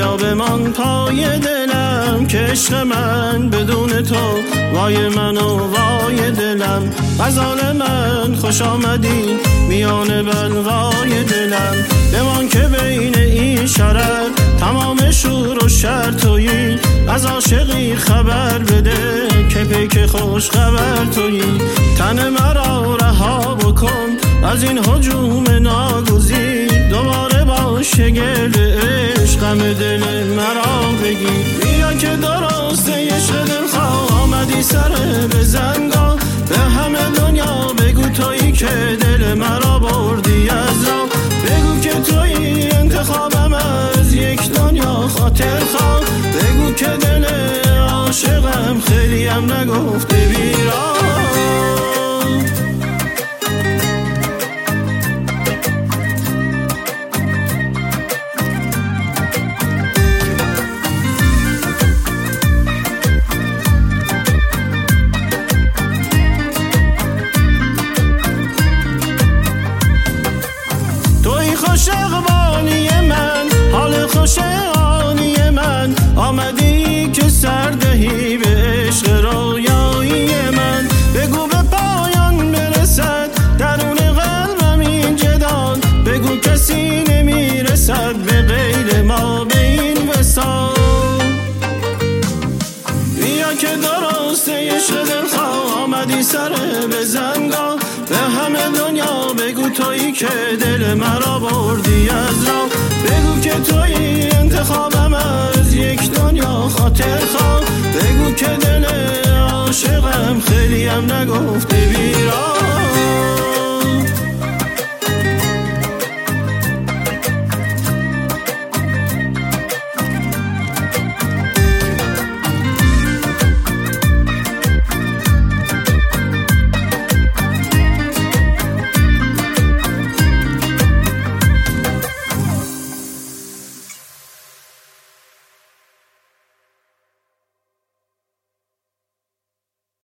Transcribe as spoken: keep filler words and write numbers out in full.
بیا بمان پای دلم که عشق من بدون تو وای من و وای دلم. غزال من خوش آمدی میان بلوای دلم، بمان که بین این شرر تمام شور و شر تویی. از عاشقی خبر بده که پیک خوش خبر تویی. تن مرا رها بکن از این هجوم ناگزیر، دوباره باشه گرد عشق غم دل مرا بگیر. بیا که درسته عشق دلخواه آمدی سر بزنگاه، به همه دنیا بگو تویی که دل مرا بردی از راه. بگو که تویی انتخابم از یک دنیا خاطر خواه، بگو که دل عاشقم خیلی هم نگفته بیراه. خوش اقبالی من، حال خوش آنی من، آمدی که سردهی به عشق رویایی من. بگو به پایان برسد درون قلبم این جدال، بگو کسی نمیرسد به غیر ما به این وصال. بیا که درسته عشق دلخواه آمدی سر بزنگاه، به همه دنیا بگو تویی که دل مرا بردی از راه. بگو که تویی انتخاب